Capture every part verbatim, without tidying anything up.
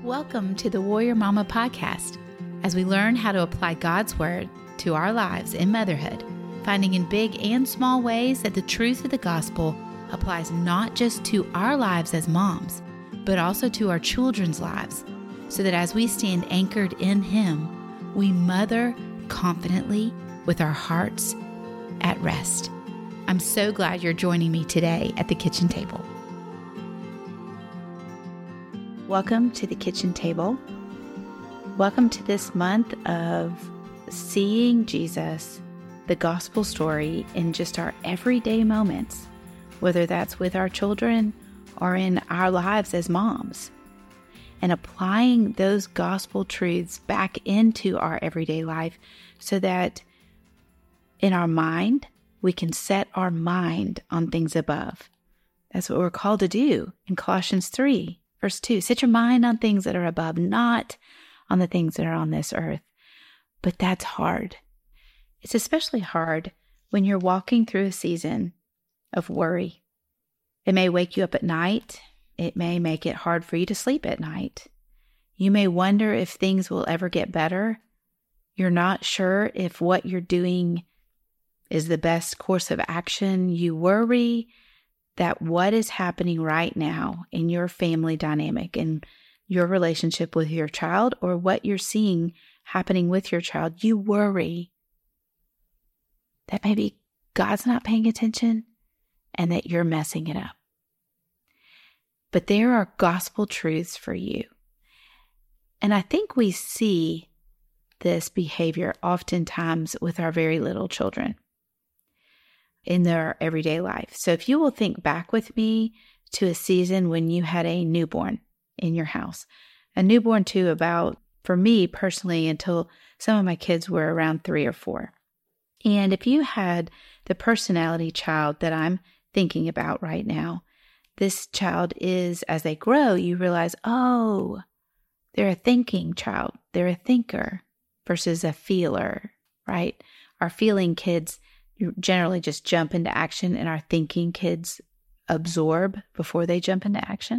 Welcome to the Warrior Mama podcast, as we learn how to apply God's Word to our lives in motherhood, finding in big and small ways that the truth of the gospel applies not just to our lives as moms, but also to our children's lives, so that as we stand anchored in Him, we mother confidently with our hearts at rest. I'm so glad you're joining me today at the kitchen table. Welcome to the kitchen table. Welcome to this month of seeing Jesus, the gospel story, in just our everyday moments, whether that's with our children or in our lives as moms, and applying those gospel truths back into our everyday life so that in our mind, we can set our mind on things above. That's what we're called to do in Colossians three. Verse two, set your mind on things that are above, not on the things that are on this earth. But that's hard. It's especially hard when you're walking through a season of worry. It may wake you up at night. It may make it hard for you to sleep at night. You may wonder if things will ever get better. You're not sure if what you're doing is the best course of action. You worry that what is happening right now in your family dynamic, in your relationship with your child, or what you're seeing happening with your child, you worry that maybe God's not paying attention and that you're messing it up. But there are gospel truths for you. And I think we see this behavior oftentimes with our very little children in their everyday life. So if you will think back with me to a season when you had a newborn in your house, a newborn to about, for me personally, until some of my kids were around three or four. And if you had the personality child that I'm thinking about right now, this child is, as they grow, you realize, oh, they're a thinking child. They're a thinker versus a feeler, right? Our feeling kids you generally just jump into action, and our thinking kids absorb before they jump into action.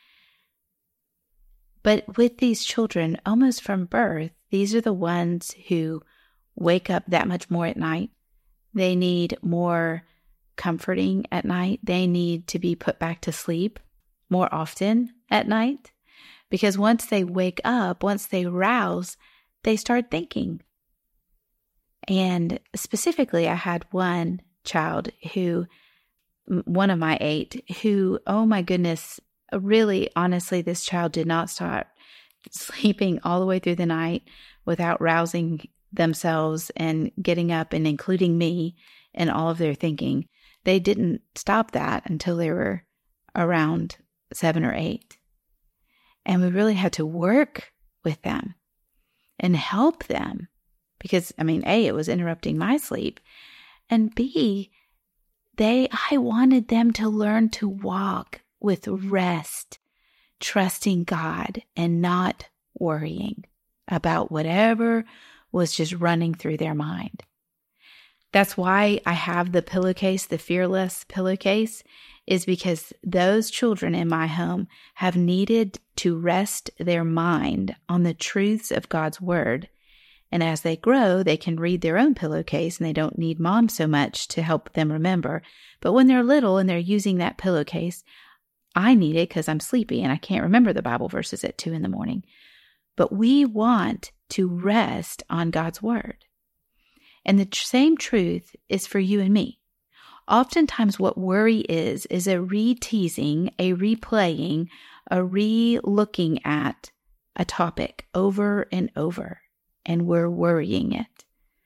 But with these children, almost from birth, these are the ones who wake up that much more at night. They need more comforting at night. They need to be put back to sleep more often at night, because once they wake up, once they rouse, they start thinking. And specifically, I had one child who, one of my eight, who, oh my goodness, really, honestly, this child did not start sleeping all the way through the night without rousing themselves and getting up and including me in all of their thinking. They didn't stop that until they were around seven or eight. And we really had to work with them and help them. Because, I mean, A, it was interrupting my sleep, and B, they, I wanted them to learn to walk with rest, trusting God and not worrying about whatever was just running through their mind. That's why I have the pillowcase, the Fearless pillowcase, is because those children in my home have needed to rest their mind on the truths of God's Word. And as they grow, they can read their own pillowcase and they don't need mom so much to help them remember. But when they're little and they're using that pillowcase, I need it because I'm sleepy and I can't remember the Bible verses at two in the morning. But we want to rest on God's Word. And the tr- same truth is for you and me. Oftentimes what worry is, is a re-teasing, a replaying, a re-looking at a topic over and over. And we're worrying it.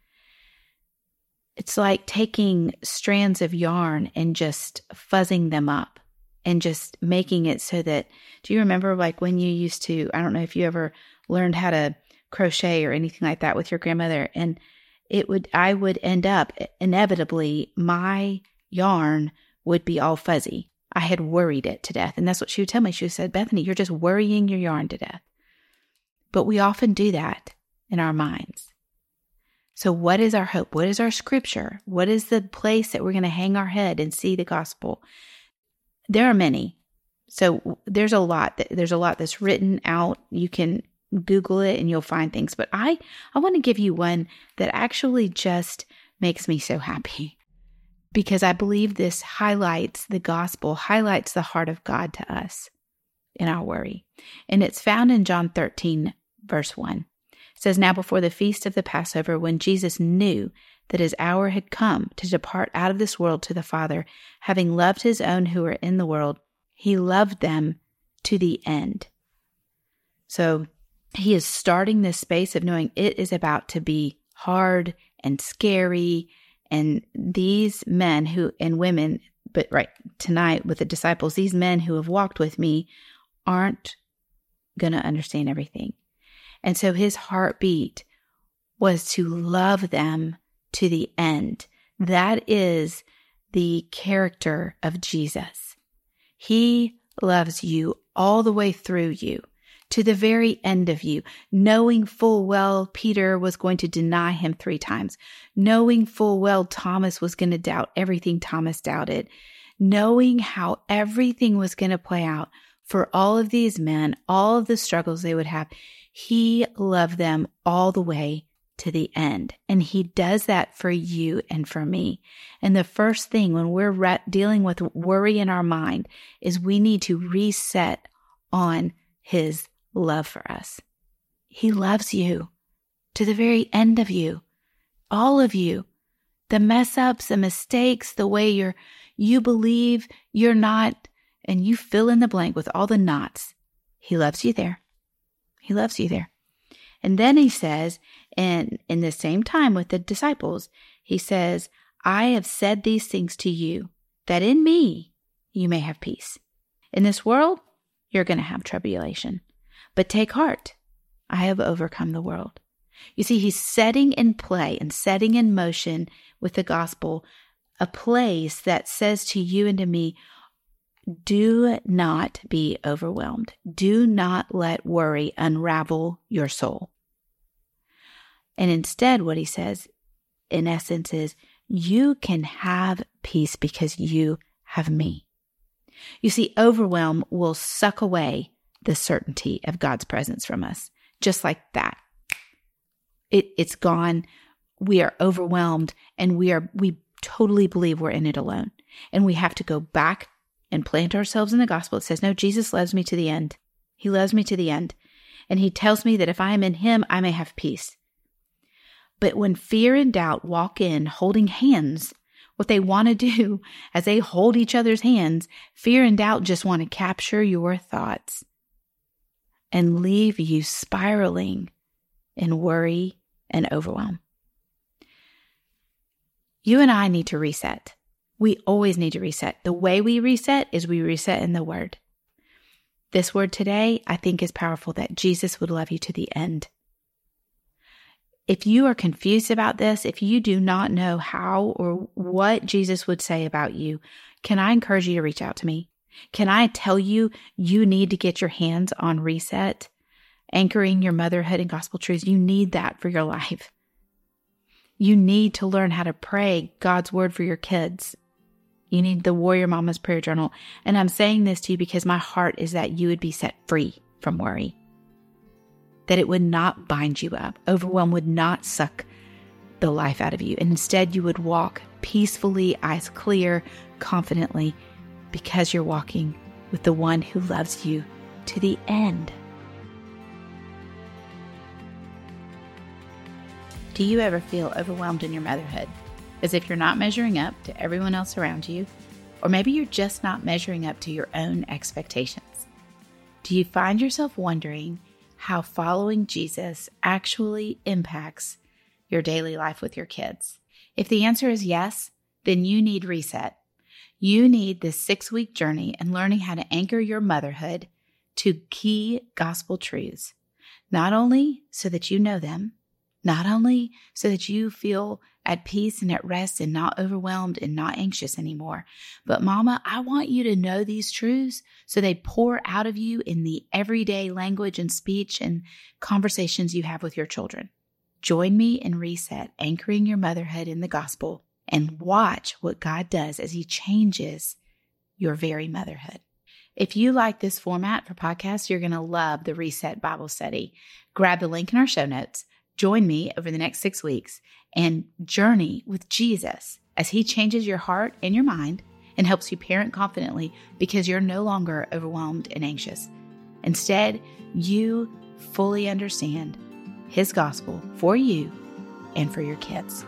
It's like taking strands of yarn and just fuzzing them up and just making it so that, do you remember like when you used to, I don't know if you ever learned how to crochet or anything like that with your grandmother, and it would, I would end up inevitably, my yarn would be all fuzzy. I had worried it to death. And that's what she would tell me. She said, Bethany, you're just worrying your yarn to death. But we often do that in our minds. So what is our hope? What is our scripture? What is the place that we're going to hang our head and see the gospel? There are many. So there's a lot that there's a lot that's written out. You can Google it and you'll find things. But I, I want to give you one that actually just makes me so happy, because I believe this highlights the gospel, highlights the heart of God to us in our worry. And it's found in John thirteen, verse one. It says, "Now before the feast of the Passover, when Jesus knew that his hour had come to depart out of this world to the Father, having loved his own who were in the world, he loved them to the end." So he is starting this space of knowing it is about to be hard and scary. And these men who and women, but right tonight with the disciples, these men who have walked with me aren't going to understand everything. And so his heartbeat was to love them to the end. That is the character of Jesus. He loves you all the way through you, to the very end of you, knowing full well Peter was going to deny him three times, knowing full well Thomas was going to doubt everything Thomas doubted, knowing how everything was going to play out for all of these men, all of the struggles they would have. He loved them all the way to the end. And he does that for you and for me. And the first thing when we're re- dealing with worry in our mind is we need to reset on his love for us. He loves you to the very end of you, all of you, the mess ups, the mistakes, the way you're, you believe you're not, and you fill in the blank with all the knots. He loves you there. He loves you there. And then he says, and in the same time with the disciples, he says, "I have said these things to you, that in me you may have peace. In this world, you're going to have tribulation. But take heart, I have overcome the world." You see, he's setting in play and setting in motion with the gospel a place that says to you and to me, do not be overwhelmed. Do not let worry unravel your soul. And instead, what he says, in essence, is you can have peace because you have me. You see, overwhelm will suck away the certainty of God's presence from us. Just like that. It, it's gone. We are overwhelmed and we are, we totally believe we're in it alone. And we have to go back and plant ourselves in the gospel. It says, no, Jesus loves me to the end. He loves me to the end. And he tells me that if I am in him, I may have peace. But when fear and doubt walk in holding hands, what they want to do as they hold each other's hands, fear and doubt just want to capture your thoughts and leave you spiraling in worry and overwhelm. You and I need to reset. We always need to reset. The way we reset is we reset in the word. This word today, I think, is powerful, that Jesus would love you to the end. If you are confused about this, if you do not know how or what Jesus would say about you, can I encourage you to reach out to me? Can I tell you, you need to get your hands on Reset, anchoring your motherhood in gospel truths? You need that for your life. You need to learn how to pray God's word for your kids. You need the Warrior Mama's Prayer Journal. And I'm saying this to you because my heart is that you would be set free from worry. That it would not bind you up. Overwhelm would not suck the life out of you. And instead you would walk peacefully, eyes clear, confidently, because you're walking with the one who loves you to the end. Do you ever feel overwhelmed in your motherhood? As if you're not measuring up to everyone else around you? Or maybe you're just not measuring up to your own expectations? Do you find yourself wondering how following Jesus actually impacts your daily life with your kids? If the answer is yes, then you need Reset. You need this six-week journey in learning how to anchor your motherhood to key gospel truths, not only so that you know them, not only so that you feel at peace and at rest and not overwhelmed and not anxious anymore, but Mama, I want you to know these truths so they pour out of you in the everyday language and speech and conversations you have with your children. Join me in Reset, anchoring your motherhood in the gospel, and watch what God does as he changes your very motherhood. If you like this format for podcasts, you're going to love the Reset Bible Study. Grab the link in our show notes. Join me over the next six weeks and journey with Jesus as he changes your heart and your mind and helps you parent confidently because you're no longer overwhelmed and anxious. Instead, you fully understand his gospel for you and for your kids.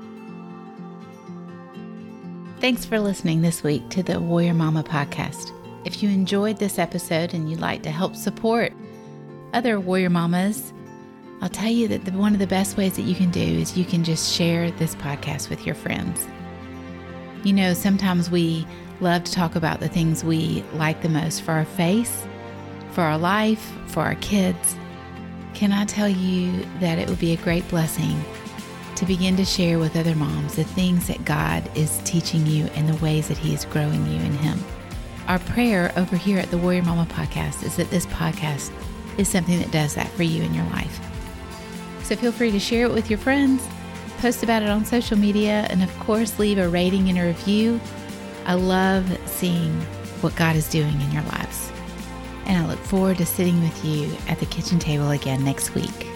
Thanks for listening this week to the Warrior Mama podcast. If you enjoyed this episode and you'd like to help support other Warrior Mamas, I'll tell you that the, one of the best ways that you can do is you can just share this podcast with your friends. You know, sometimes we love to talk about the things we like the most for our face, for our life, for our kids. Can I tell you that it would be a great blessing to begin to share with other moms the things that God is teaching you and the ways that he is growing you in him? Our prayer over here at the Warrior Mama podcast is that this podcast is something that does that for you in your life. So feel free to share it with your friends, post about it on social media, and of course, leave a rating and a review. I love seeing what God is doing in your lives. And I look forward to sitting with you at the kitchen table again next week.